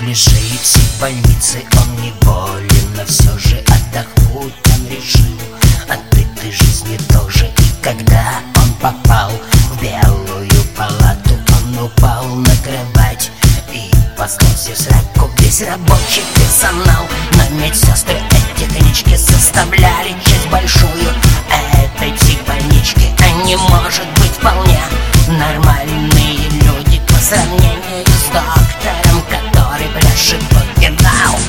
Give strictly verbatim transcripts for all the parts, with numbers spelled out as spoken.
лежит в больнице, он не болен, но все же отдохнуть он решил. От этой жизни тоже. И когда он попал в белую палату, он упал на кровать и проснулся в сраку. Весь рабочий персонал, но медсестры эти конечки составляли часть большую этой больнички. А не может быть вполне нормальные люди по сравнению с доктором, который пляшет под генерал.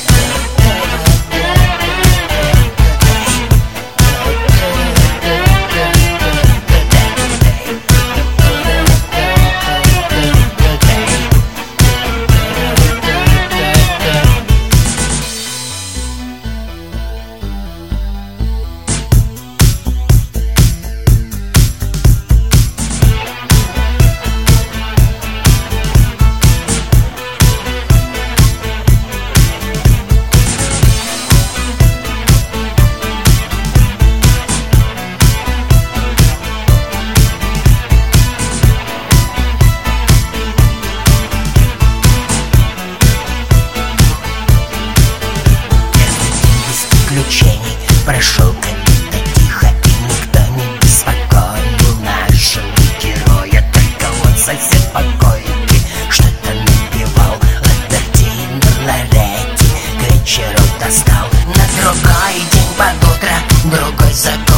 Прошел как-то тихо, и никто не беспокоил нашего героя. Только вот сосед покойники что-то напевал Ладертин Лоретти, к вечеру достал. На другой день под утро другой забил.